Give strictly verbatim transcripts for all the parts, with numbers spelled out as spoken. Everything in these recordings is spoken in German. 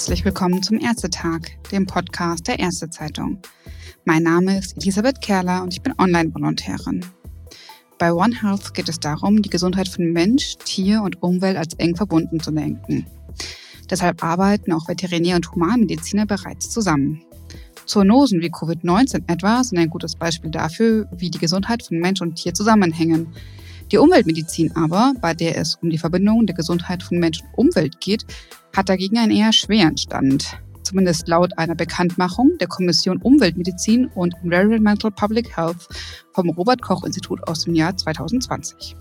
Herzlich willkommen zum Ärztetag, dem Podcast der Ärztezeitung. Mein Name ist Elisabeth Kerler und ich bin Online-Volontärin. Bei One Health geht es darum, die Gesundheit von Mensch, Tier und Umwelt als eng verbunden zu denken. Deshalb arbeiten auch Veterinär- und Humanmediziner bereits zusammen. Zoonosen wie Covid neunzehn etwa sind ein gutes Beispiel dafür, wie die Gesundheit von Mensch und Tier zusammenhängen. Die Umweltmedizin aber, bei der es um die Verbindung der Gesundheit von Mensch und Umwelt geht, hat dagegen einen eher schweren Stand. Zumindest laut einer Bekanntmachung der Kommission Umweltmedizin und Environmental Public Health vom Robert-Koch-Institut aus dem Jahr zwanzig zwanzig.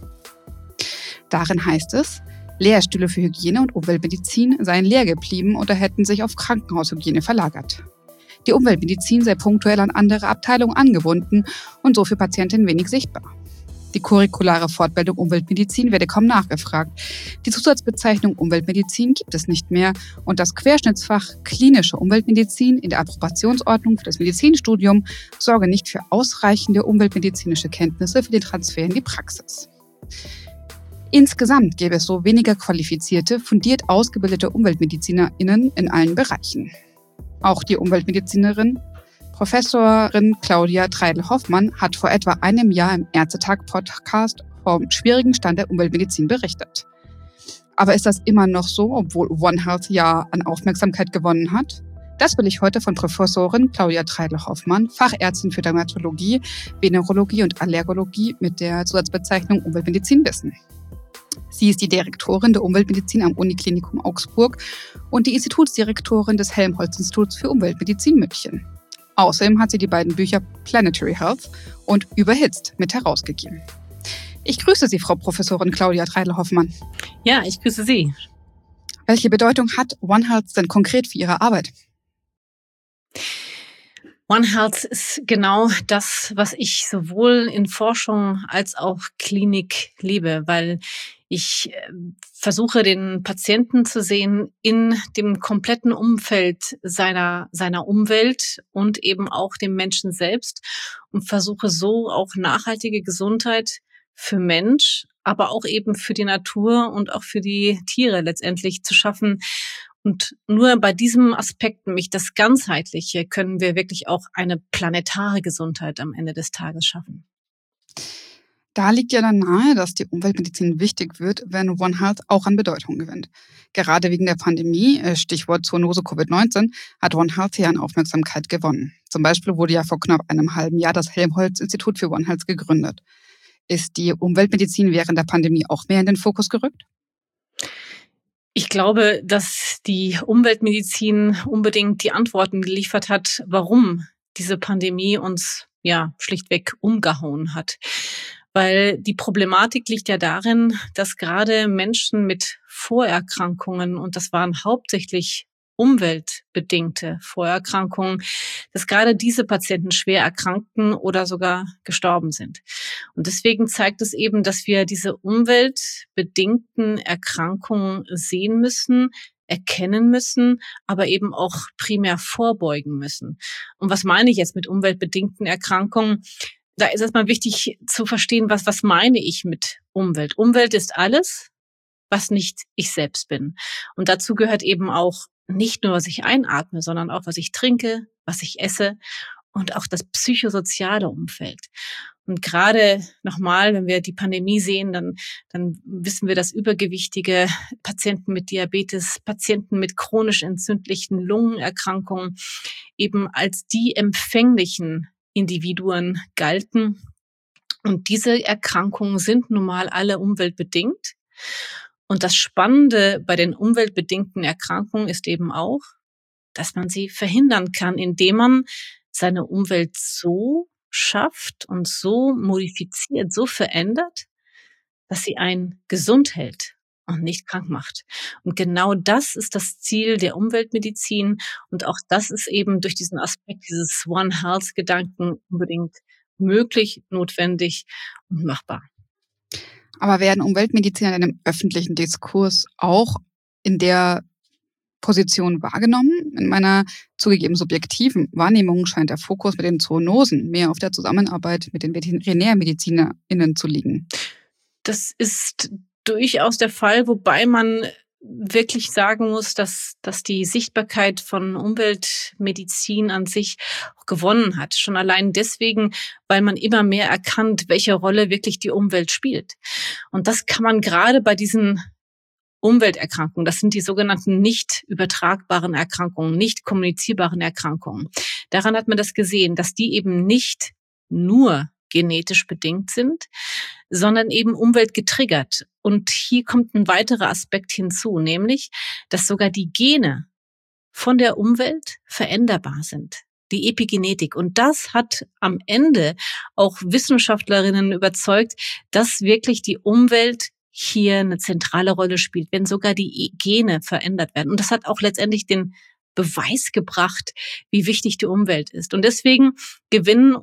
Darin heißt es, Lehrstühle für Hygiene und Umweltmedizin seien leer geblieben oder hätten sich auf Krankenhaushygiene verlagert. Die Umweltmedizin sei punktuell an andere Abteilungen angebunden und so für Patientinnen wenig sichtbar. Die curriculare Fortbildung Umweltmedizin werde kaum nachgefragt. Die Zusatzbezeichnung Umweltmedizin gibt es nicht mehr und das Querschnittsfach klinische Umweltmedizin in der Approbationsordnung für das Medizinstudium sorge nicht für ausreichende umweltmedizinische Kenntnisse für den Transfer in die Praxis. Insgesamt gäbe es so weniger qualifizierte, fundiert ausgebildete UmweltmedizinerInnen in allen Bereichen. Auch die Umweltmedizinerin Professorin Claudia Treidel-Hoffmann hat vor etwa einem Jahr im Ärztetag-Podcast vom schwierigen Stand der Umweltmedizin berichtet. Aber ist das immer noch so, obwohl One Health ja an Aufmerksamkeit gewonnen hat? Das will ich heute von Professorin Claudia Treidel-Hoffmann, Fachärztin für Dermatologie, Venerologie und Allergologie mit der Zusatzbezeichnung Umweltmedizin wissen. Sie ist die Direktorin der Umweltmedizin am Uniklinikum Augsburg und die Institutsdirektorin des Helmholtz-Instituts für Umweltmedizin München. Außerdem hat sie die beiden Bücher Planetary Health und Überhitzt mit herausgegeben. Ich grüße Sie, Frau Professorin Claudia Treidel-Hoffmann. Ja, ich grüße Sie. Welche Bedeutung hat One Health denn konkret für Ihre Arbeit? One Health ist genau das, was ich sowohl in Forschung als auch Klinik liebe, weil ich versuche, den Patienten zu sehen in dem kompletten Umfeld seiner, seiner Umwelt und eben auch dem Menschen selbst und versuche so auch nachhaltige Gesundheit für Mensch, aber auch eben für die Natur und auch für die Tiere letztendlich zu schaffen. Und nur bei diesem Aspekt, nämlich das Ganzheitliche, können wir wirklich auch eine planetare Gesundheit am Ende des Tages schaffen. Da liegt ja dann nahe, dass die Umweltmedizin wichtig wird, wenn One Health auch an Bedeutung gewinnt. Gerade wegen der Pandemie, Stichwort Zoonose Covid neunzehn, hat One Health hier an Aufmerksamkeit gewonnen. Zum Beispiel wurde ja vor knapp einem halben Jahr das Helmholtz-Institut für One Health gegründet. Ist die Umweltmedizin während der Pandemie auch mehr in den Fokus gerückt? Ich glaube, dass die Umweltmedizin unbedingt die Antworten geliefert hat, warum diese Pandemie uns ja schlichtweg umgehauen hat. Weil die Problematik liegt ja darin, dass gerade Menschen mit Vorerkrankungen, und das waren hauptsächlich umweltbedingte Vorerkrankungen, dass gerade diese Patienten schwer erkrankten oder sogar gestorben sind. Und deswegen zeigt es eben, dass wir diese umweltbedingten Erkrankungen sehen müssen, erkennen müssen, aber eben auch primär vorbeugen müssen. Und was meine ich jetzt mit umweltbedingten Erkrankungen? Da ist erstmal wichtig zu verstehen, was, was meine ich mit Umwelt. Umwelt ist alles, was nicht ich selbst bin. Und dazu gehört eben auch nicht nur, was ich einatme, sondern auch, was ich trinke, was ich esse und auch das psychosoziale Umfeld. Und gerade nochmal, wenn wir die Pandemie sehen, dann, dann wissen wir, dass übergewichtige Patienten mit Diabetes, Patienten mit chronisch entzündlichen Lungenerkrankungen eben als die empfänglichen Individuen galten. Und diese Erkrankungen sind nun mal alle umweltbedingt. Und das Spannende bei den umweltbedingten Erkrankungen ist eben auch, dass man sie verhindern kann, indem man seine Umwelt so schafft und so modifiziert, so verändert, dass sie einen gesund hält und nicht krank macht. Und genau das ist das Ziel der Umweltmedizin. Und auch das ist eben durch diesen Aspekt dieses One Health-Gedanken unbedingt möglich, notwendig und machbar. Aber werden Umweltmediziner in dem öffentlichen Diskurs auch in der Position wahrgenommen? In meiner zugegeben subjektiven Wahrnehmung scheint der Fokus mit den Zoonosen mehr auf der Zusammenarbeit mit den VeterinärmedizinerInnen zu liegen. Das ist durchaus der Fall, wobei man wirklich sagen muss, dass, dass die Sichtbarkeit von Umweltmedizin an sich auch gewonnen hat. Schon allein deswegen, weil man immer mehr erkannt, welche Rolle wirklich die Umwelt spielt. Und das kann man gerade bei diesen Umwelterkrankungen, das sind die sogenannten nicht übertragbaren Erkrankungen, nicht kommunizierbaren Erkrankungen. Daran hat man das gesehen, dass die eben nicht nur genetisch bedingt sind, sondern eben umweltgetriggert. Und hier kommt ein weiterer Aspekt hinzu, nämlich, dass sogar die Gene von der Umwelt veränderbar sind. Die Epigenetik. Und das hat am Ende auch Wissenschaftlerinnen überzeugt, dass wirklich die Umwelt hier eine zentrale Rolle spielt, wenn sogar die Gene verändert werden. Und das hat auch letztendlich den Beweis gebracht, wie wichtig die Umwelt ist. Und deswegen gewinnen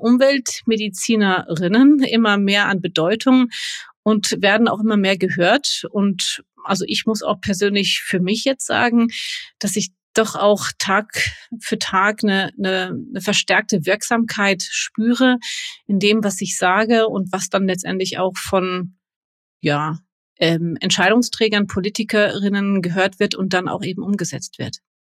Umweltmedizinerinnen immer mehr an Bedeutung und werden auch immer mehr gehört. Und also ich muss auch persönlich für mich jetzt sagen, dass ich doch auch Tag für Tag eine, eine, eine verstärkte Wirksamkeit spüre in dem, was ich sage und was dann letztendlich auch von ja ähm, Entscheidungsträgern, Politikerinnen gehört wird und dann auch eben umgesetzt wird.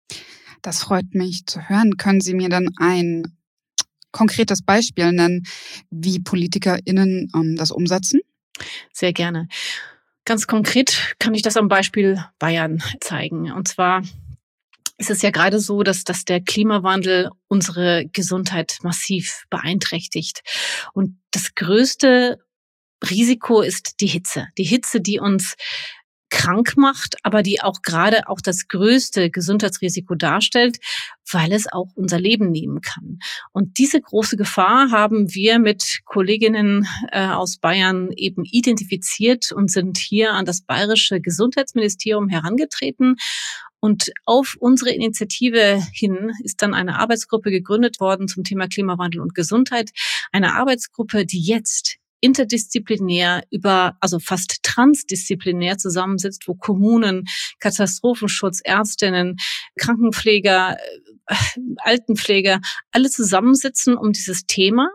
Das freut mich zu hören. Können Sie mir dann ein konkretes Beispiel nennen, wie PolitikerInnen ähm, das umsetzen? Sehr gerne. Ganz konkret kann ich das am Beispiel Bayern zeigen. Und zwar ist es ja gerade so, dass, dass der Klimawandel unsere Gesundheit massiv beeinträchtigt. Und das größte Risiko ist die Hitze. Die Hitze, die uns krank macht, aber die auch gerade auch das größte Gesundheitsrisiko darstellt, weil es auch unser Leben nehmen kann. Und diese große Gefahr haben wir mit Kolleginnen äh, aus Bayern eben identifiziert und sind hier an das bayerische Gesundheitsministerium herangetreten. Und auf unsere Initiative hin ist dann eine Arbeitsgruppe gegründet worden zum Thema Klimawandel und Gesundheit. Eine Arbeitsgruppe, die jetzt interdisziplinär über, also fast transdisziplinär zusammensitzt, wo Kommunen, Katastrophenschutz, Ärztinnen, Krankenpfleger, Altenpfleger, alle zusammensitzen, um dieses Thema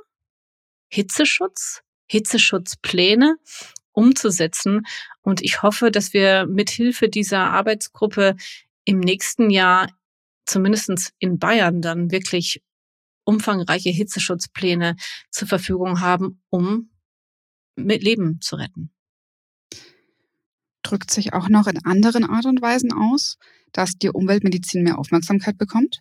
Hitzeschutz, Hitzeschutzpläne umzusetzen. Und ich hoffe, dass wir mithilfe dieser Arbeitsgruppe im nächsten Jahr, zumindest in Bayern, dann wirklich umfangreiche Hitzeschutzpläne zur Verfügung haben, um mit Leben zu retten. Drückt sich auch noch in anderen Art und Weisen aus, dass die Umweltmedizin mehr Aufmerksamkeit bekommt?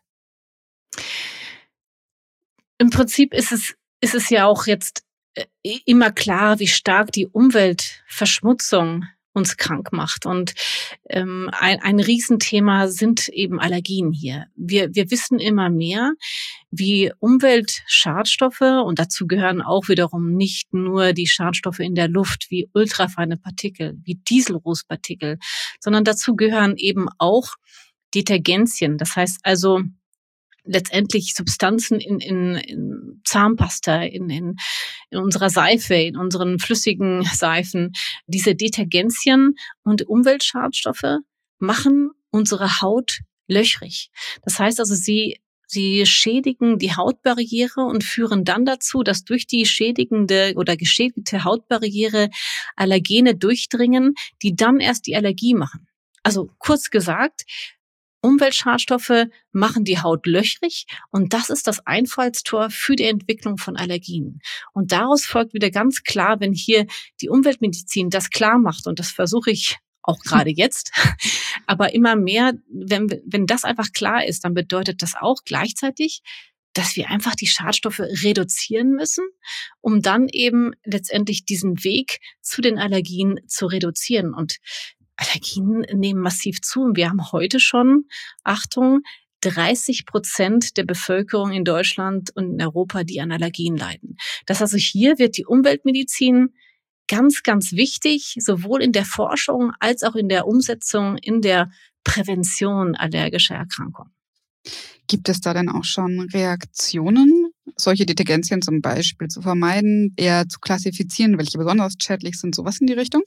Im Prinzip ist es, ist es ja auch jetzt immer klar, wie stark die Umweltverschmutzung uns krank macht. Und ähm, ein, ein Riesenthema sind eben Allergien hier. Wir, wir wissen immer mehr, wie Umweltschadstoffe, und dazu gehören auch wiederum nicht nur die Schadstoffe in der Luft, wie ultrafeine Partikel, wie Dieselrußpartikel, sondern dazu gehören eben auch Detergenzien. Das heißt also letztendlich Substanzen in, in, in Zahnpasta, in, in, in unserer Seife, in unseren flüssigen Seifen. Diese Detergenzien und Umweltschadstoffe machen unsere Haut löchrig. Das heißt also, sie Sie schädigen die Hautbarriere und führen dann dazu, dass durch die schädigende oder geschädigte Hautbarriere Allergene durchdringen, die dann erst die Allergie machen. Also kurz gesagt, Umweltschadstoffe machen die Haut löchrig und das ist das Einfallstor für die Entwicklung von Allergien. Und daraus folgt wieder ganz klar, wenn hier die Umweltmedizin das klar macht, und das versuche ich auch gerade jetzt, aber immer mehr, wenn, wenn das einfach klar ist, dann bedeutet das auch gleichzeitig, dass wir einfach die Schadstoffe reduzieren müssen, um dann eben letztendlich diesen Weg zu den Allergien zu reduzieren. Und Allergien nehmen massiv zu. Und wir haben heute schon, Achtung, dreißig Prozent der Bevölkerung in Deutschland und in Europa, die an Allergien leiden. Das heißt also, hier wird die Umweltmedizin ganz, ganz wichtig, sowohl in der Forschung als auch in der Umsetzung, in der Prävention allergischer Erkrankungen. Gibt es da denn auch schon Reaktionen, solche Detergenzien zum Beispiel zu vermeiden, eher zu klassifizieren, welche besonders schädlich sind, sowas in die Richtung?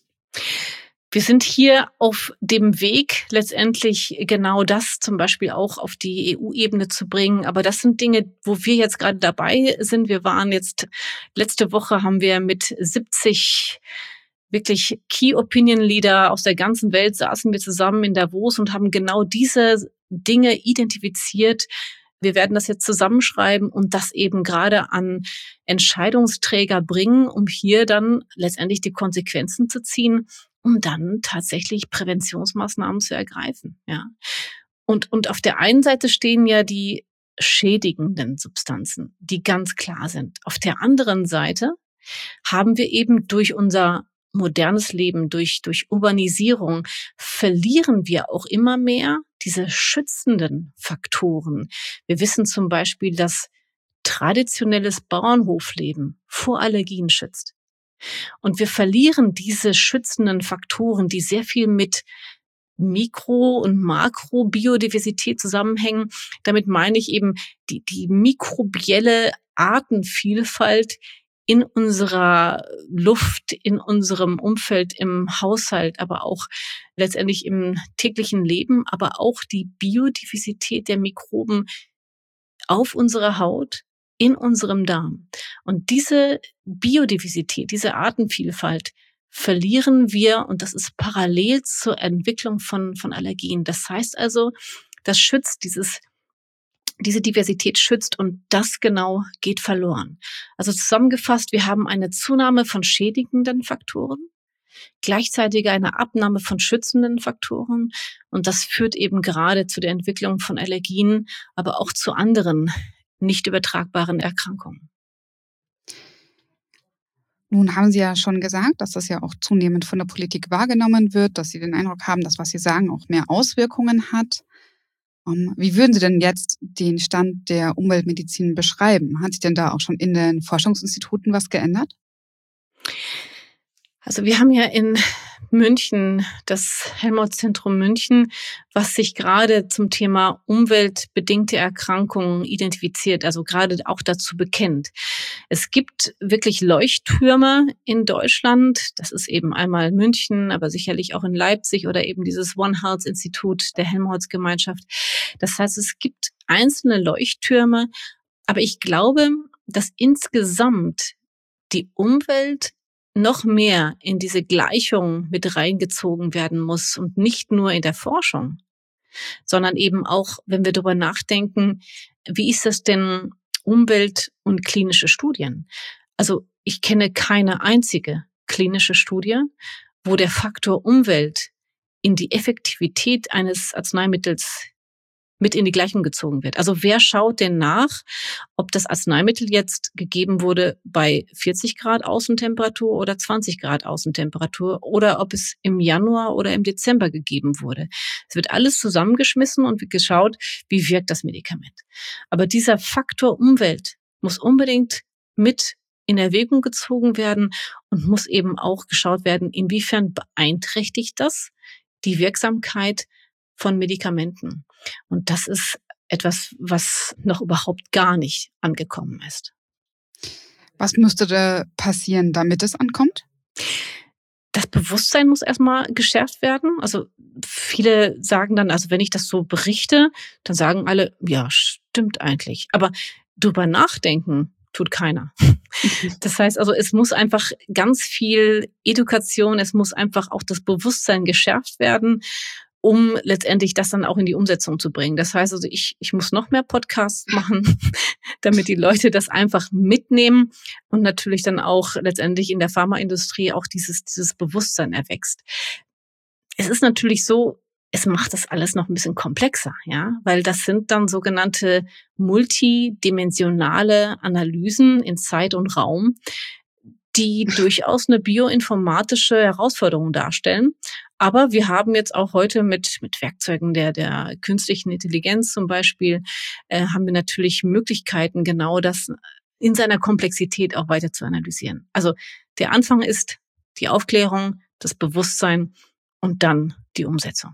Wir sind hier auf dem Weg, letztendlich genau das zum Beispiel auch auf die E U-Ebene zu bringen. Aber das sind Dinge, wo wir jetzt gerade dabei sind. Wir waren jetzt, letzte Woche haben wir mit siebzig wirklich Key Opinion Leader aus der ganzen Welt saßen wir zusammen in Davos und haben genau diese Dinge identifiziert. Wir werden das jetzt zusammenschreiben und das eben gerade an Entscheidungsträger bringen, um hier dann letztendlich die Konsequenzen zu ziehen, um dann tatsächlich Präventionsmaßnahmen zu ergreifen. Ja. Und, und auf der einen Seite stehen ja die schädigenden Substanzen, die ganz klar sind. Auf der anderen Seite haben wir eben durch unser modernes Leben, durch, durch Urbanisierung, verlieren wir auch immer mehr diese schützenden Faktoren. Wir wissen zum Beispiel, dass traditionelles Bauernhofleben vor Allergien schützt. Und wir verlieren diese schützenden Faktoren, die sehr viel mit Mikro- und Makrobiodiversität zusammenhängen. Damit meine ich eben die, die mikrobielle Artenvielfalt in unserer Luft, in unserem Umfeld, im Haushalt, aber auch letztendlich im täglichen Leben, aber auch die Biodiversität der Mikroben auf unserer Haut, in unserem Darm. Und diese Biodiversität, diese Artenvielfalt verlieren wir, und das ist parallel zur Entwicklung von, von Allergien. Das heißt also, das schützt dieses diese Diversität schützt und das genau geht verloren. Also zusammengefasst, wir haben eine Zunahme von schädigenden Faktoren, gleichzeitig eine Abnahme von schützenden Faktoren und das führt eben gerade zu der Entwicklung von Allergien, aber auch zu anderen nicht übertragbaren Erkrankungen. Nun haben Sie ja schon gesagt, dass das ja auch zunehmend von der Politik wahrgenommen wird, dass Sie den Eindruck haben, dass was Sie sagen auch mehr Auswirkungen hat. Wie würden Sie denn jetzt den Stand der Umweltmedizin beschreiben? Hat sich denn da auch schon in den Forschungsinstituten was geändert? Also wir haben ja in München das Helmholtz-Zentrum München, was sich gerade zum Thema umweltbedingte Erkrankungen identifiziert, also gerade auch dazu bekennt. Es gibt wirklich Leuchttürme in Deutschland. Das ist eben einmal München, aber sicherlich auch in Leipzig oder eben dieses One Health Institut der Helmholtz-Gemeinschaft. Das heißt, es gibt einzelne Leuchttürme, aber ich glaube, dass insgesamt die Umwelt noch mehr in diese Gleichung mit reingezogen werden muss und nicht nur in der Forschung, sondern eben auch, wenn wir darüber nachdenken, wie ist das denn Umwelt- und klinische Studien? Also ich kenne keine einzige klinische Studie, wo der Faktor Umwelt in die Effektivität eines Arzneimittels mit in die Gleichung gezogen wird. Also wer schaut denn nach, ob das Arzneimittel jetzt gegeben wurde bei vierzig Grad Außentemperatur oder zwanzig Grad Außentemperatur oder ob es im Januar oder im Dezember gegeben wurde. Es wird alles zusammengeschmissen und wird geschaut, wie wirkt das Medikament. Aber dieser Faktor Umwelt muss unbedingt mit in Erwägung gezogen werden und muss eben auch geschaut werden, inwiefern beeinträchtigt das die Wirksamkeit von Medikamenten. Und das ist etwas, was noch überhaupt gar nicht angekommen ist. Was müsste da passieren, damit es ankommt? Das Bewusstsein muss erstmal geschärft werden. Also viele sagen dann, also wenn ich das so berichte, dann sagen alle, ja, stimmt eigentlich. Aber drüber nachdenken tut keiner. Das heißt also, es muss einfach ganz viel Education, es muss einfach auch das Bewusstsein geschärft werden, um letztendlich das dann auch in die Umsetzung zu bringen. Das heißt also, ich, ich muss noch mehr Podcasts machen, damit die Leute das einfach mitnehmen und natürlich dann auch letztendlich in der Pharmaindustrie auch dieses, dieses Bewusstsein erwächst. Es ist natürlich so, es macht das alles noch ein bisschen komplexer, ja, weil das sind dann sogenannte multidimensionale Analysen in Zeit und Raum, die durchaus eine bioinformatische Herausforderung darstellen. Aber wir haben jetzt auch heute mit mit Werkzeugen der der künstlichen Intelligenz zum Beispiel, äh, haben wir natürlich Möglichkeiten, genau das in seiner Komplexität auch weiter zu analysieren. Also der Anfang ist die Aufklärung, das Bewusstsein und dann die Umsetzung.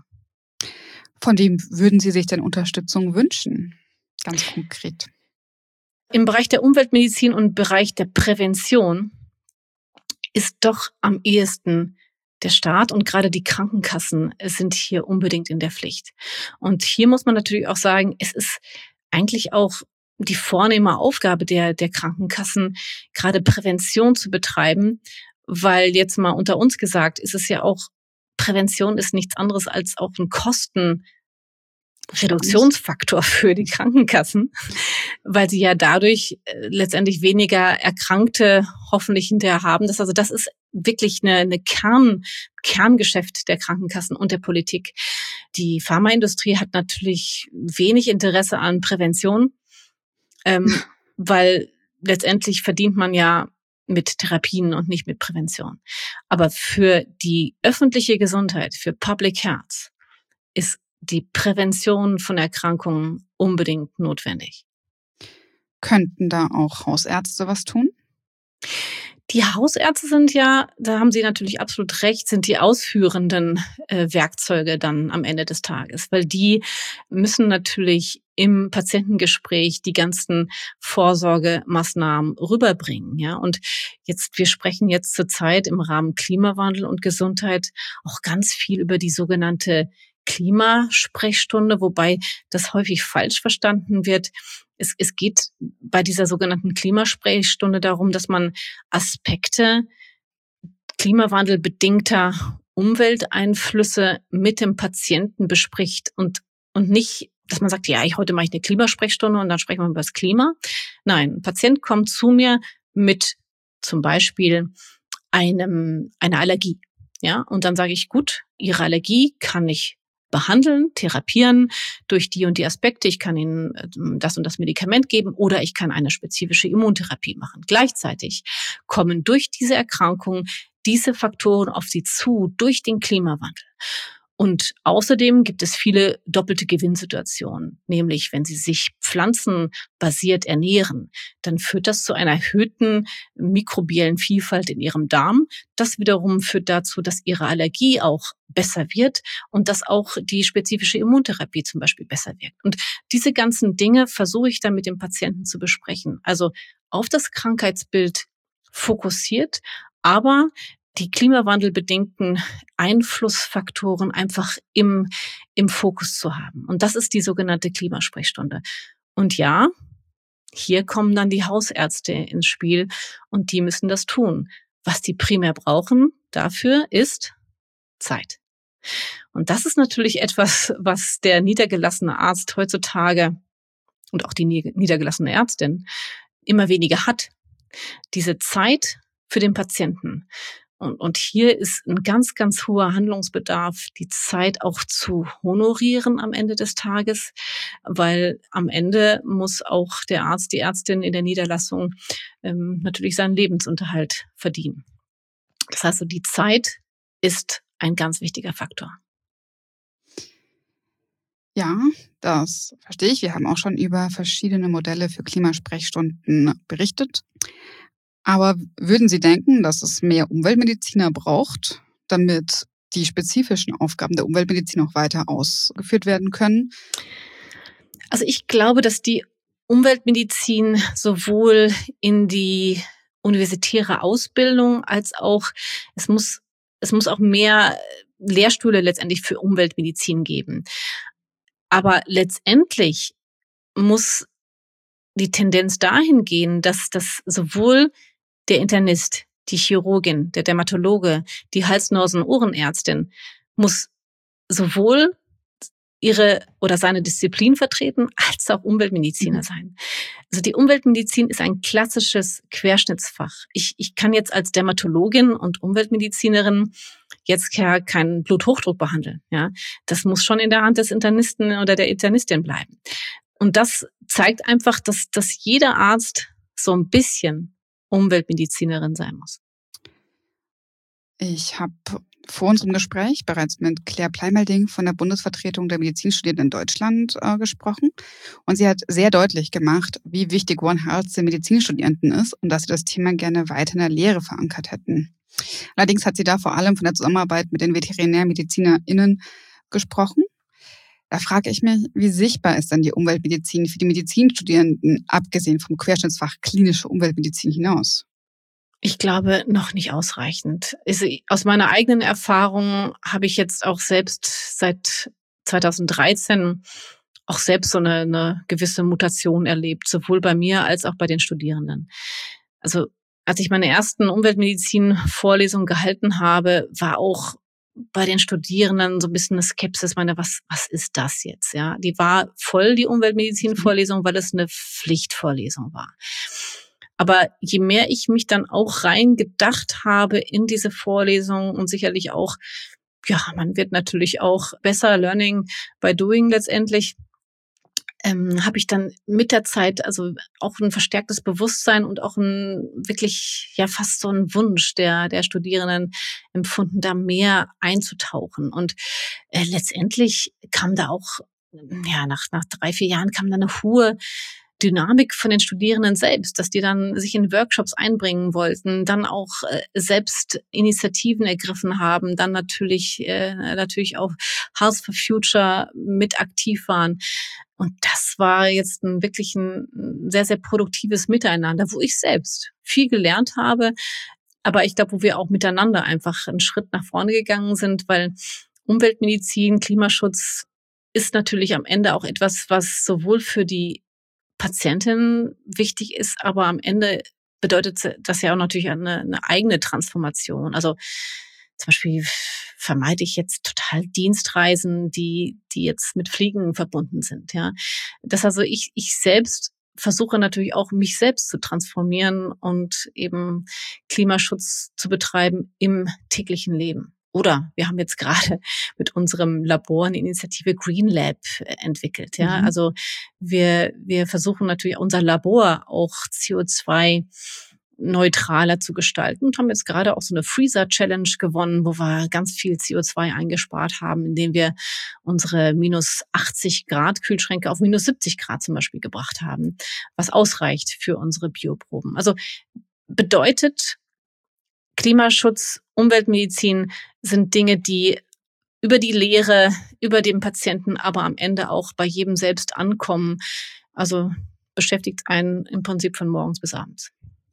Von wem würden Sie sich denn Unterstützung wünschen? Ganz konkret. Im Bereich der Umweltmedizin und im Bereich der Prävention ist doch am ehesten der Staat und gerade die Krankenkassen sind hier unbedingt in der Pflicht. Und hier muss man natürlich auch sagen, es ist eigentlich auch die vornehme Aufgabe der, der Krankenkassen, gerade Prävention zu betreiben, weil jetzt mal unter uns gesagt, ist es ja auch, Prävention ist nichts anderes als auch ein Kostenreduktionsfaktor für die Krankenkassen, weil sie ja dadurch letztendlich weniger Erkrankte hoffentlich hinterher haben. Das, also das ist wirklich eine, eine Kern, Kerngeschäft der Krankenkassen und der Politik. Die Pharmaindustrie hat natürlich wenig Interesse an Prävention, ähm, weil letztendlich verdient man ja mit Therapien und nicht mit Prävention. Aber für die öffentliche Gesundheit, für Public Health, ist die Prävention von Erkrankungen unbedingt notwendig. Könnten da auch Hausärzte was tun? Die Hausärzte sind ja, da haben Sie natürlich absolut recht, sind die ausführenden äh, Werkzeuge dann am Ende des Tages, weil die müssen natürlich im Patientengespräch die ganzen Vorsorgemaßnahmen rüberbringen, ja. Und jetzt, wir sprechen jetzt zurzeit im Rahmen Klimawandel und Gesundheit auch ganz viel über die sogenannte Klimasprechstunde, wobei das häufig falsch verstanden wird. Es, es geht bei dieser sogenannten Klimasprechstunde darum, dass man Aspekte klimawandelbedingter Umwelteinflüsse mit dem Patienten bespricht und, und nicht, dass man sagt, ja, ich, heute mache ich eine Klimasprechstunde und dann sprechen wir über das Klima. Nein, ein Patient kommt zu mir mit zum Beispiel einem, einer Allergie. Ja, und dann sage ich, gut, Ihre Allergie kann ich behandeln, therapieren durch die und die Aspekte. Ich kann Ihnen das und das Medikament geben oder ich kann eine spezifische Immuntherapie machen. Gleichzeitig kommen durch diese Erkrankung diese Faktoren auf Sie zu durch den Klimawandel. Und außerdem gibt es viele doppelte Gewinnsituationen, nämlich wenn Sie sich pflanzenbasiert ernähren, dann führt das zu einer erhöhten mikrobiellen Vielfalt in Ihrem Darm. Das wiederum führt dazu, dass Ihre Allergie auch besser wird und dass auch die spezifische Immuntherapie zum Beispiel besser wirkt. Und diese ganzen Dinge versuche ich dann mit dem Patienten zu besprechen. Also auf das Krankheitsbild fokussiert, aber die klimawandelbedingten Einflussfaktoren einfach im, im Fokus zu haben. Und das ist die sogenannte Klimasprechstunde. Und ja, hier kommen dann die Hausärzte ins Spiel und die müssen das tun. Was die primär brauchen dafür ist Zeit. Und das ist natürlich etwas, was der niedergelassene Arzt heutzutage und auch die niedergelassene Ärztin immer weniger hat. Diese Zeit für den Patienten. Und, und hier ist ein ganz, ganz hoher Handlungsbedarf, die Zeit auch zu honorieren am Ende des Tages, weil am Ende muss auch der Arzt, die Ärztin in der Niederlassung ähm, natürlich seinen Lebensunterhalt verdienen. Das heißt, die Zeit ist ein ganz wichtiger Faktor. Ja, das verstehe ich. Wir haben auch schon über verschiedene Modelle für Klimasprechstunden berichtet. Aber würden Sie denken, dass es mehr Umweltmediziner braucht, damit die spezifischen Aufgaben der Umweltmedizin auch weiter ausgeführt werden können? Also ich glaube, dass die Umweltmedizin sowohl in die universitäre Ausbildung als auch, es muss, es muss auch mehr Lehrstühle letztendlich für Umweltmedizin geben. Aber letztendlich muss die Tendenz dahin gehen, dass das sowohl der Internist, die Chirurgin, der Dermatologe, die Hals-Nasen-Ohrenärztin muss sowohl ihre oder seine Disziplin vertreten, als auch Umweltmediziner sein. Also die Umweltmedizin ist ein klassisches Querschnittsfach. Ich, ich kann jetzt als Dermatologin und Umweltmedizinerin jetzt keinen Bluthochdruck behandeln. Ja, das muss schon in der Hand des Internisten oder der Internistin bleiben. Und das zeigt einfach, dass, dass jeder Arzt so ein bisschen Umweltmedizinerin sein muss. Ich habe vor unserem Gespräch bereits mit Claire Pleimelding von der Bundesvertretung der Medizinstudierenden in Deutschland äh, gesprochen. Und sie hat sehr deutlich gemacht, wie wichtig One Health den Medizinstudierenden ist und dass sie das Thema gerne weiter in der Lehre verankert hätten. Allerdings hat sie da vor allem von der Zusammenarbeit mit den VeterinärmedizinerInnen gesprochen. Da frage ich mich, wie sichtbar ist denn die Umweltmedizin für die Medizinstudierenden, abgesehen vom Querschnittsfach klinische Umweltmedizin hinaus? Ich glaube, noch nicht ausreichend. Also aus meiner eigenen Erfahrung habe ich jetzt auch selbst seit zweitausenddreizehn auch selbst so eine, eine gewisse Mutation erlebt, sowohl bei mir als auch bei den Studierenden. Also als ich meine ersten Umweltmedizin-Vorlesungen gehalten habe, war auch bei den Studierenden so ein bisschen eine Skepsis, meine, was, was ist das jetzt? Ja, die war voll, die Umweltmedizin-Vorlesung, weil es eine Pflichtvorlesung war. Aber je mehr ich mich dann auch reingedacht habe in diese Vorlesung und sicherlich auch, ja, man wird natürlich auch besser, Learning by Doing letztendlich, ähm, habe ich dann mit der Zeit also auch ein verstärktes Bewusstsein und auch ein wirklich, ja, fast so ein Wunsch der, der Studierenden empfunden, da mehr einzutauchen. Und äh, letztendlich kam da auch, ja, nach, nach drei, vier Jahren kam da eine hohe Dynamik von den Studierenden selbst, dass die dann sich in Workshops einbringen wollten, dann auch äh, selbst Initiativen ergriffen haben, dann natürlich äh, natürlich auch Health for Future mit aktiv waren. Und das war jetzt ein wirklich ein sehr, sehr produktives Miteinander, wo ich selbst viel gelernt habe, aber ich glaube, wo wir auch miteinander einfach einen Schritt nach vorne gegangen sind, weil Umweltmedizin, Klimaschutz ist natürlich am Ende auch etwas, was sowohl für die Patientin wichtig ist, aber am Ende bedeutet das ja auch natürlich eine, eine eigene Transformation. Also zum Beispiel vermeide ich jetzt total Dienstreisen, die die jetzt mit Fliegen verbunden sind. Ja, das also ich ich selbst versuche natürlich auch mich selbst zu transformieren und eben Klimaschutz zu betreiben im täglichen Leben. Oder wir haben jetzt gerade mit unserem Labor eine Initiative Green Lab entwickelt. Ja, mhm. Also wir wir versuchen natürlich unser Labor auch C O zwei neutraler zu gestalten und haben jetzt gerade auch so eine Freezer Challenge gewonnen, wo wir ganz viel C O zwei eingespart haben, indem wir unsere minus achtzig Grad Kühlschränke auf minus siebzig Grad zum Beispiel gebracht haben, was ausreicht für unsere Bioproben. Also bedeutet, Klimaschutz, Umweltmedizin sind Dinge, die über die Lehre, über den Patienten, aber am Ende auch bei jedem selbst ankommen. Also beschäftigt einen im Prinzip von morgens bis abends.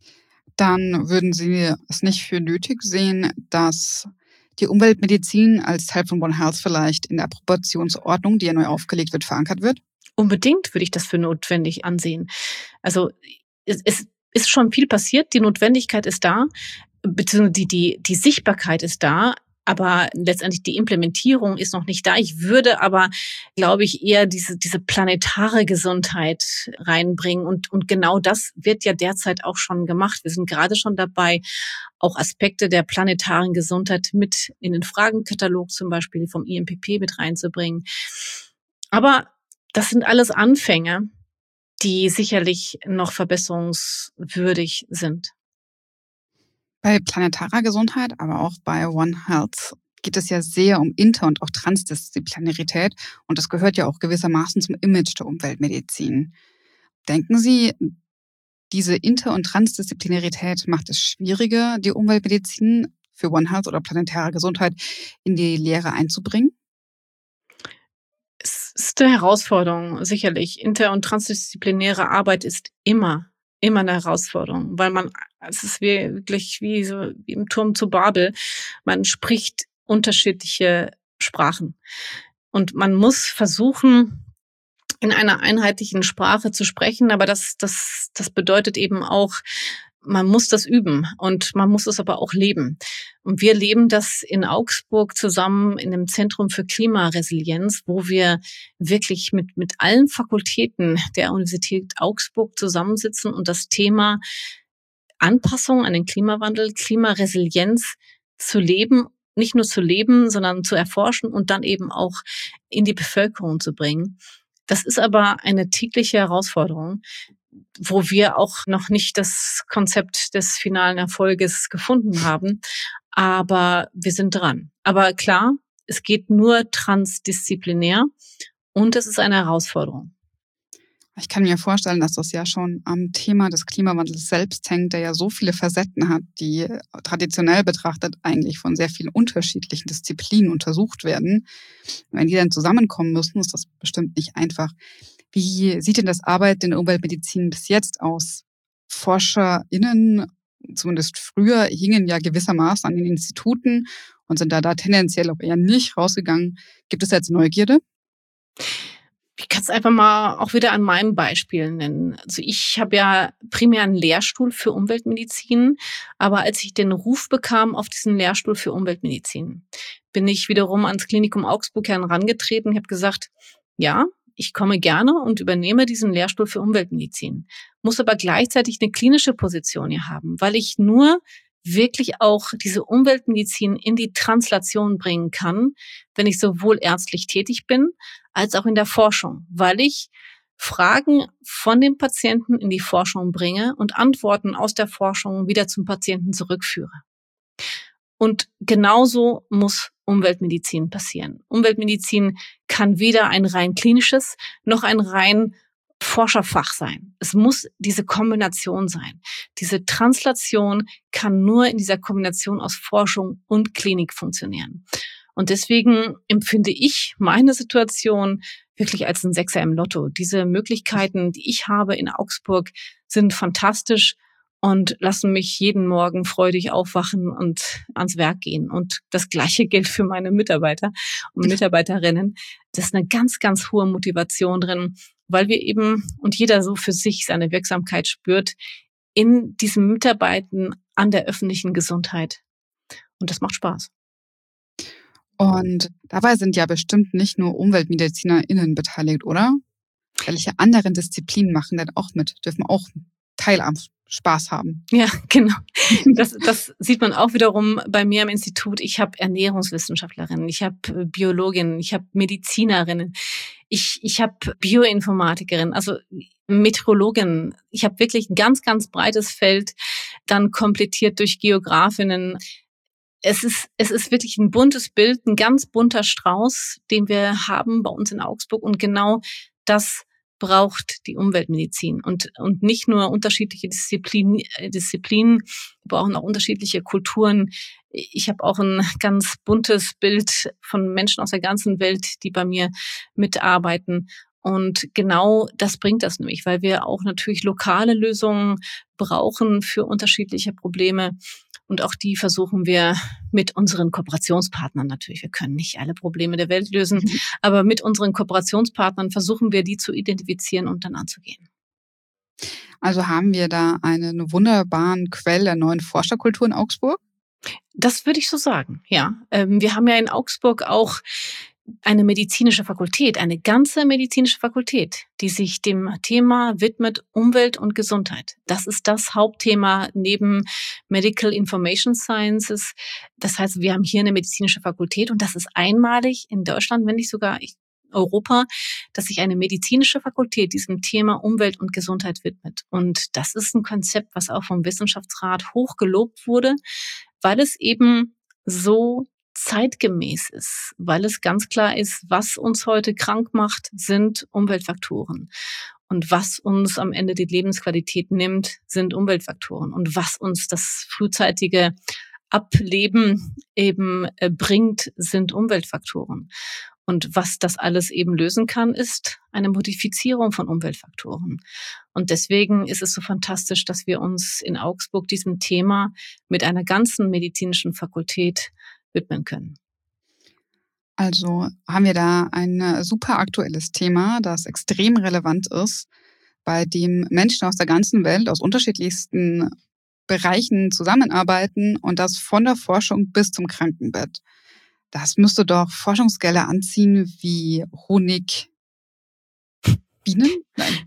Dann würden Sie es nicht für nötig sehen, dass die Umweltmedizin als Teil von One Health vielleicht in der Approbationsordnung, die ja neu aufgelegt wird, verankert wird? Unbedingt würde ich das für notwendig ansehen. Also es, es ist schon viel passiert, die Notwendigkeit ist da, beziehungsweise die, die, die Sichtbarkeit ist da, aber letztendlich die Implementierung ist noch nicht da. Ich würde aber, glaube ich, eher diese, diese planetare Gesundheit reinbringen. Und, und genau das wird ja derzeit auch schon gemacht. Wir sind gerade schon dabei, auch Aspekte der planetaren Gesundheit mit in den Fragenkatalog zum Beispiel vom I M P P mit reinzubringen. Aber das sind alles Anfänge, die sicherlich noch verbesserungswürdig sind. Bei planetarer Gesundheit, aber auch bei One Health geht es ja sehr um Inter- und auch Transdisziplinarität und das gehört ja auch gewissermaßen zum Image der Umweltmedizin. Denken Sie, diese Inter- und Transdisziplinarität macht es schwieriger, die Umweltmedizin für One Health oder planetare Gesundheit in die Lehre einzubringen? Es ist eine Herausforderung, sicherlich. Inter- und transdisziplinäre Arbeit ist immer, immer eine Herausforderung, weil man, es ist wirklich wie so wie im Turm zu Babel, man spricht unterschiedliche Sprachen. Und man muss versuchen, in einer einheitlichen Sprache zu sprechen, aber das, das, das bedeutet eben auch, man muss das üben und man muss es aber auch leben. Und wir leben das in Augsburg zusammen in dem Zentrum für Klimaresilienz, wo wir wirklich mit, mit allen Fakultäten der Universität Augsburg zusammensitzen und das Thema Anpassung an den Klimawandel, Klimaresilienz zu leben, nicht nur zu leben, sondern zu erforschen und dann eben auch in die Bevölkerung zu bringen. Das ist aber eine tägliche Herausforderung, wo wir auch noch nicht das Konzept des finalen Erfolges gefunden haben. Aber wir sind dran. Aber klar, es geht nur transdisziplinär und es ist eine Herausforderung. Ich kann mir vorstellen, dass das ja schon am Thema des Klimawandels selbst hängt, der ja so viele Facetten hat, die traditionell betrachtet eigentlich von sehr vielen unterschiedlichen Disziplinen untersucht werden. Wenn die dann zusammenkommen müssen, ist das bestimmt nicht einfach. Wie sieht denn das Arbeiten in der Umweltmedizin bis jetzt aus? ForscherInnen, zumindest früher, hingen ja gewissermaßen an den Instituten und sind da, da tendenziell auch eher nicht rausgegangen. Gibt es jetzt Neugierde? Ich kann es einfach mal auch wieder an meinem Beispiel nennen. Also ich habe ja primär einen Lehrstuhl für Umweltmedizin, aber als ich den Ruf bekam auf diesen Lehrstuhl für Umweltmedizin, bin ich wiederum ans Klinikum Augsburg herangetreten und habe gesagt, ja, ich komme gerne und übernehme diesen Lehrstuhl für Umweltmedizin, muss aber gleichzeitig eine klinische Position hier haben, weil ich nur wirklich auch diese Umweltmedizin in die Translation bringen kann, wenn ich sowohl ärztlich tätig bin, als auch in der Forschung, weil ich Fragen von dem Patienten in die Forschung bringe und Antworten aus der Forschung wieder zum Patienten zurückführe. Und genauso muss Umweltmedizin passieren. Umweltmedizin kann weder ein rein klinisches noch ein rein Forscherfach sein. Es muss diese Kombination sein. Diese Translation kann nur in dieser Kombination aus Forschung und Klinik funktionieren. Und deswegen empfinde ich meine Situation wirklich als ein Sechser im Lotto. Diese Möglichkeiten, die ich habe in Augsburg, sind fantastisch und lassen mich jeden Morgen freudig aufwachen und ans Werk gehen. Und das Gleiche gilt für meine Mitarbeiter und Mitarbeiterinnen. Das ist eine ganz, ganz hohe Motivation drin, weil wir eben und jeder so für sich seine Wirksamkeit spürt in diesem Mitarbeiten an der öffentlichen Gesundheit. Und das macht Spaß. Und dabei sind ja bestimmt nicht nur UmweltmedizinerInnen beteiligt, oder? Welche anderen Disziplinen machen denn auch mit? Dürfen auch Teil am Spaß haben? Ja, genau. Das, das sieht man auch wiederum bei mir im Institut. Ich habe Ernährungswissenschaftlerinnen, ich habe Biologinnen, ich habe Medizinerinnen, ich, ich habe Bioinformatikerinnen, also Meteorologinnen. Ich habe wirklich ein ganz, ganz breites Feld, dann komplettiert durch Geografinnen. Es ist, es ist wirklich ein buntes Bild, ein ganz bunter Strauß, den wir haben bei uns in Augsburg. Und genau das braucht die Umweltmedizin. Und, und nicht nur unterschiedliche Disziplinen, Disziplinen, wir brauchen auch unterschiedliche Kulturen. Ich habe auch ein ganz buntes Bild von Menschen aus der ganzen Welt, die bei mir mitarbeiten. Und genau das bringt das nämlich, weil wir auch natürlich lokale Lösungen brauchen für unterschiedliche Probleme. Und auch die versuchen wir mit unseren Kooperationspartnern natürlich. Wir können nicht alle Probleme der Welt lösen, aber mit unseren Kooperationspartnern versuchen wir, die zu identifizieren und dann anzugehen. Also haben wir da einen wunderbaren Quell der neuen Forscherkultur in Augsburg? Das würde ich so sagen, ja. Wir haben ja in Augsburg auch eine medizinische Fakultät, eine ganze medizinische Fakultät, die sich dem Thema widmet Umwelt und Gesundheit. Das ist das Hauptthema neben Medical Information Sciences. Das heißt, wir haben hier eine medizinische Fakultät und das ist einmalig in Deutschland, wenn nicht sogar Europa, dass sich eine medizinische Fakultät diesem Thema Umwelt und Gesundheit widmet. Und das ist ein Konzept, was auch vom Wissenschaftsrat hoch gelobt wurde, weil es eben so zeitgemäß ist, weil es ganz klar ist, was uns heute krank macht, sind Umweltfaktoren. Und was uns am Ende die Lebensqualität nimmt, sind Umweltfaktoren. Und was uns das frühzeitige Ableben eben bringt, sind Umweltfaktoren. Und was das alles eben lösen kann, ist eine Modifizierung von Umweltfaktoren. Und deswegen ist es so fantastisch, dass wir uns in Augsburg diesem Thema mit einer ganzen medizinischen Fakultät widmen können. Also haben wir da ein super aktuelles Thema, das extrem relevant ist, bei dem Menschen aus der ganzen Welt, aus unterschiedlichsten Bereichen zusammenarbeiten und das von der Forschung bis zum Krankenbett. Das müsste doch Forschungsgelder anziehen wie Honig. Bienen? Nein.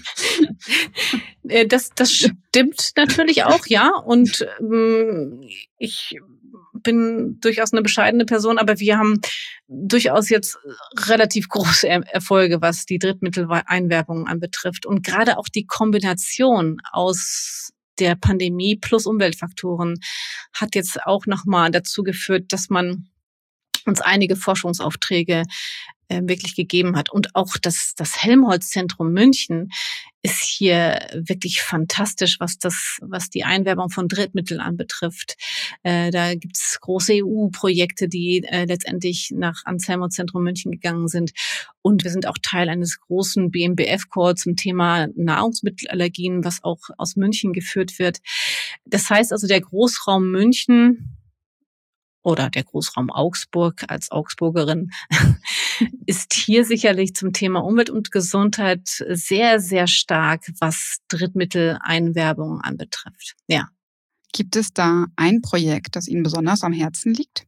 Das, das stimmt natürlich auch, ja. Und ähm, ich bin durchaus eine bescheidene Person, aber wir haben durchaus jetzt relativ große Erfolge, was die Drittmitteleinwerbung anbetrifft. Und gerade auch die Kombination aus der Pandemie plus Umweltfaktoren hat jetzt auch nochmal dazu geführt, dass man uns einige Forschungsaufträge äh, wirklich gegeben hat. Und auch das, das Helmholtz-Zentrum München ist hier wirklich fantastisch, was das, was die Einwerbung von Drittmitteln anbetrifft. Äh, da gibt's große E U-Projekte, die äh, letztendlich nach ans Helmholtz-Zentrum München gegangen sind. Und wir sind auch Teil eines großen B M B F-Core zum Thema Nahrungsmittelallergien, was auch aus München geführt wird. Das heißt also, der Großraum München oder der Großraum Augsburg als Augsburgerin ist hier sicherlich zum Thema Umwelt und Gesundheit sehr, sehr stark, was Drittmitteleinwerbung anbetrifft. Ja. Gibt es da ein Projekt, das Ihnen besonders am Herzen liegt?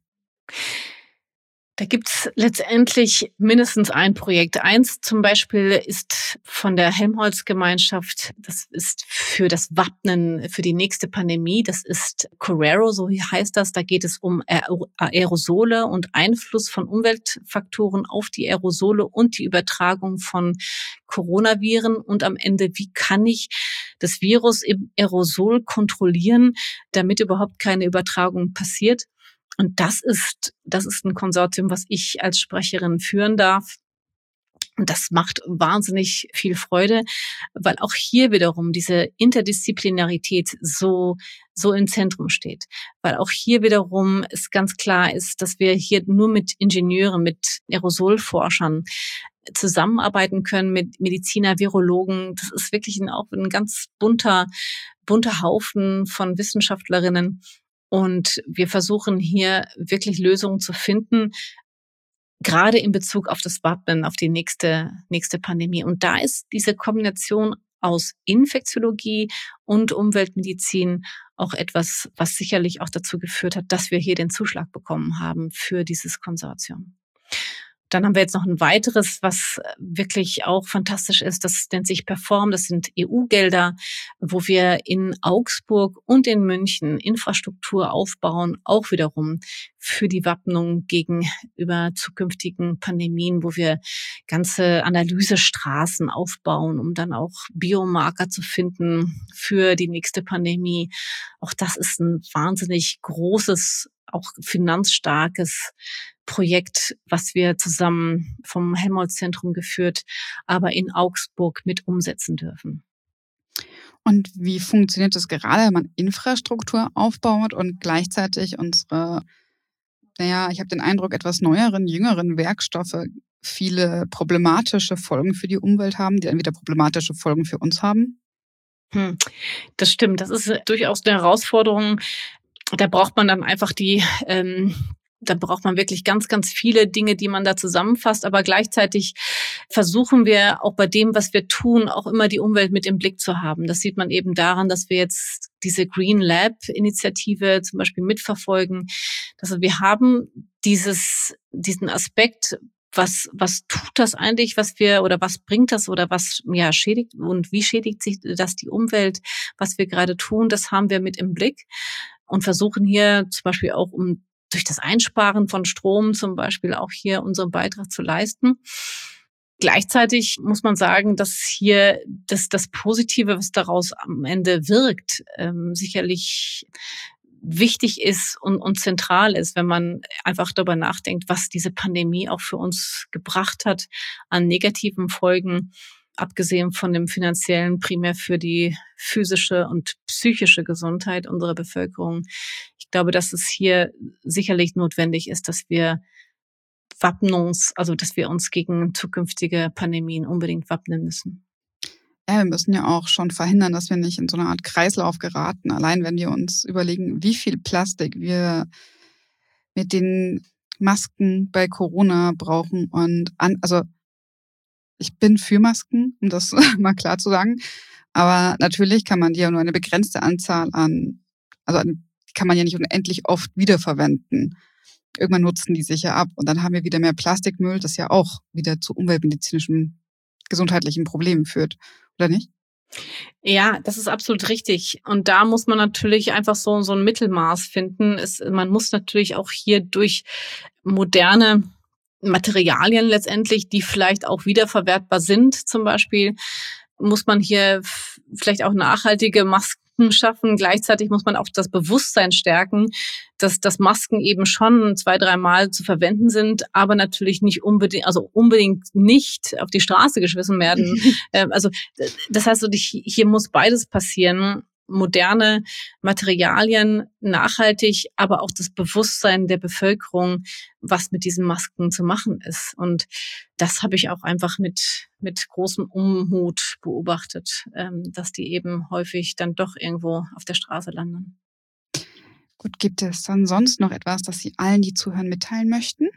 Da gibt's letztendlich mindestens ein Projekt. Eins zum Beispiel ist von der Helmholtz-Gemeinschaft. Das ist für das Wappnen für die nächste Pandemie. Das ist Corero, so heißt das. Da geht es um Aerosole und Einfluss von Umweltfaktoren auf die Aerosole und die Übertragung von Coronaviren. Und am Ende, wie kann ich das Virus im Aerosol kontrollieren, damit überhaupt keine Übertragung passiert? Und das ist, das ist ein Konsortium, was ich als Sprecherin führen darf. Und das macht wahnsinnig viel Freude, weil auch hier wiederum diese Interdisziplinarität so, so im Zentrum steht. Weil auch hier wiederum es ganz klar ist, dass wir hier nur mit Ingenieuren, mit Aerosolforschern zusammenarbeiten können, mit Mediziner, Virologen. Das ist wirklich ein, auch ein ganz bunter, bunter Haufen von Wissenschaftlerinnen. Und wir versuchen hier wirklich Lösungen zu finden, gerade in Bezug auf das Wappnen, auf die nächste, nächste Pandemie. Und da ist diese Kombination aus Infektiologie und Umweltmedizin auch etwas, was sicherlich auch dazu geführt hat, dass wir hier den Zuschlag bekommen haben für dieses Konsortium. Dann haben wir jetzt noch ein weiteres, was wirklich auch fantastisch ist. Das nennt sich Perform. Das sind E U-Gelder, wo wir in Augsburg und in München Infrastruktur aufbauen, auch wiederum für die Wappnung gegenüber zukünftigen Pandemien, wo wir ganze Analysestraßen aufbauen, um dann auch Biomarker zu finden für die nächste Pandemie. Auch das ist ein wahnsinnig großes, auch finanzstarkes Projekt, was wir zusammen vom Helmholtz-Zentrum geführt, aber in Augsburg mit umsetzen dürfen. Und wie funktioniert das gerade, wenn man Infrastruktur aufbaut und gleichzeitig unsere, naja, ich habe den Eindruck, etwas neueren, jüngeren Werkstoffe viele problematische Folgen für die Umwelt haben, die dann wieder problematische Folgen für uns haben? Hm, das stimmt. Das ist durchaus eine Herausforderung. Da braucht man dann einfach die, ähm, da braucht man wirklich ganz, ganz viele Dinge, die man da zusammenfasst. Aber gleichzeitig versuchen wir auch bei dem, was wir tun, auch immer die Umwelt mit im Blick zu haben. Das sieht man eben daran, dass wir jetzt diese Green Lab-Initiative zum Beispiel mitverfolgen. Also wir haben dieses, diesen Aspekt, was, was tut das eigentlich, was wir, oder was bringt das, oder was, ja, schädigt und wie schädigt sich das die Umwelt, was wir gerade tun, das haben wir mit im Blick und versuchen hier zum Beispiel auch um durch das Einsparen von Strom zum Beispiel auch hier unseren Beitrag zu leisten. Gleichzeitig muss man sagen, dass hier das, das Positive, was daraus am Ende wirkt, ähm, sicherlich wichtig ist und, und zentral ist, wenn man einfach darüber nachdenkt, was diese Pandemie auch für uns gebracht hat an negativen Folgen, abgesehen von dem finanziellen, primär für die physische und psychische Gesundheit unserer Bevölkerung. Ich glaube, dass es hier sicherlich notwendig ist, dass wir Wappnungs, also dass wir uns gegen zukünftige Pandemien unbedingt wappnen müssen. Ja, wir müssen ja auch schon verhindern, dass wir nicht in so eine Art Kreislauf geraten. Allein wenn wir uns überlegen, wie viel Plastik wir mit den Masken bei Corona brauchen und an, also ich bin für Masken, um das mal klar zu sagen. Aber natürlich kann man die ja nur eine begrenzte Anzahl an, also kann man ja nicht unendlich oft wiederverwenden. Irgendwann nutzen die sich ja ab und dann haben wir wieder mehr Plastikmüll, das ja auch wieder zu umweltmedizinischen, gesundheitlichen Problemen führt, oder nicht? Ja, das ist absolut richtig. Und da muss man natürlich einfach so, so ein Mittelmaß finden. Es, man muss natürlich auch hier durch moderne Materialien letztendlich, die vielleicht auch wiederverwertbar sind, zum Beispiel, muss man hier vielleicht auch nachhaltige Masken schaffen. Gleichzeitig muss man auch das Bewusstsein stärken, dass, dass Masken eben schon zwei, dreimal zu verwenden sind, aber natürlich nicht unbedingt, also unbedingt nicht auf die Straße geschmissen werden. Also das heißt, hier muss beides passieren. Moderne Materialien, nachhaltig, aber auch das Bewusstsein der Bevölkerung, was mit diesen Masken zu machen ist. Und das habe ich auch einfach mit mit großem Unmut beobachtet, dass die eben häufig dann doch irgendwo auf der Straße landen. Gut, gibt es dann sonst noch etwas, das Sie allen, die zuhören, mitteilen möchten?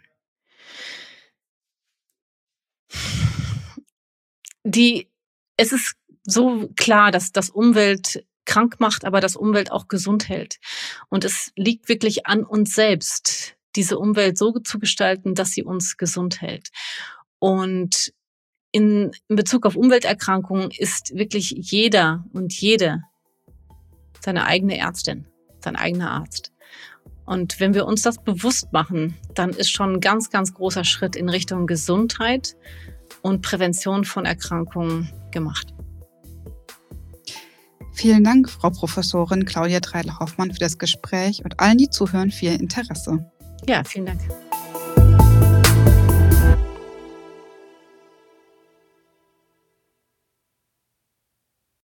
Die, es ist so klar, dass das Umwelt krank macht, aber das Umwelt auch gesund hält. Und es liegt wirklich an uns selbst, diese Umwelt so zu gestalten, dass sie uns gesund hält. Und in, in Bezug auf Umwelterkrankungen ist wirklich jeder und jede seine eigene Ärztin, sein eigener Arzt. Und wenn wir uns das bewusst machen, dann ist schon ein ganz, ganz großer Schritt in Richtung Gesundheit und Prävention von Erkrankungen gemacht. Vielen Dank, Frau Professorin Claudia Treidel-Hoffmann, für das Gespräch und allen, die zuhören, für Ihr Interesse. Ja, vielen Dank.